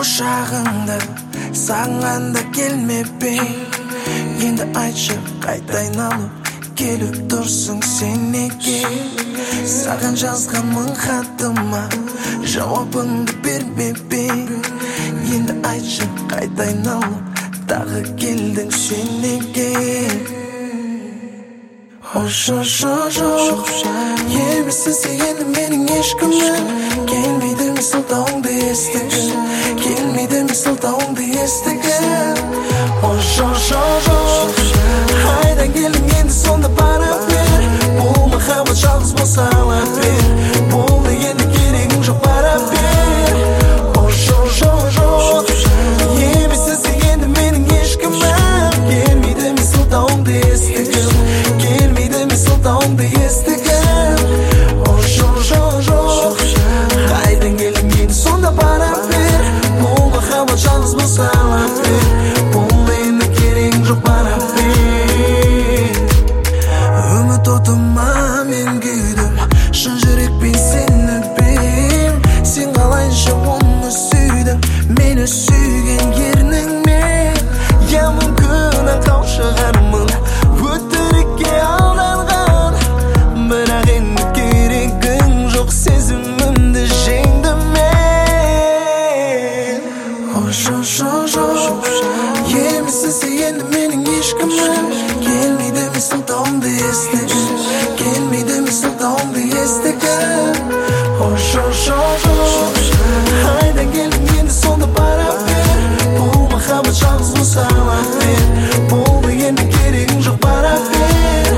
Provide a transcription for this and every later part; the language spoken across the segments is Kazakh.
құшағыңда саған да келмеппін. Енді айтшы, қайта айналып келіп тұрсың сен неге? Саған жазған мың хатыма жауабыңды бермеппін. Енді айтшы, қайта айналып тағы келдің сен неге? Жоқ, емессің сен енді менің ешкімім. Келмейді ме сылтауыңды естігім, келмейді ме сылтауыңды естігім. Жоқ, қайдан келдің енді сонда бара бер. Бұл махаббат жалғыз болса ала бер. Болды енді керегің жоқ бара бер. Жоқ, емессің сен енді менің ешкімім. Келмейді ме сылтауыңды естігім, келмейді ме сылтауыңды естігім. Жоқ, қайдан келдің енді сонда бара бер. Бұл махаббат жалғыз болса ала бер. Болды енді керегің жоқ бара бер. Үміт отыма мен күйдім, шын жүрекпен сені өппейм. Сен қалайша оны сүйдің, мені сүйген ерніңмен. Я мүмкін аңқау шығармын, өтірікке алданған. Бірақ енді керегің жоқ, сезімімді жеңдім мен. Жоқ, емессің сен енді менің ешкімім. Келмейді ме сылтауыңды естігім, келмейді ме сылтауыңды естігім. Жоқ, қайдан келдің енді сонда бара бер. Бұл махаббат жалғыз болса ала бер. Болды енді керегің жоқ бара бер.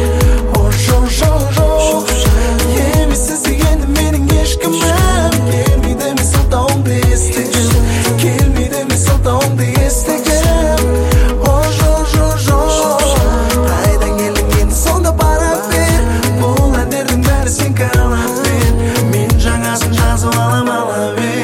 Жоқ, емессің сен енді менің ешкімім. Келмейді ме сылтауыңды естігім, келмейді ме сылтауыңды естігім. Жоқ, қайдан келдің енді сонда бара бер. Бұл әндердің бәрі сен қалап бер. Мен жаңасын жазып алам ала бер.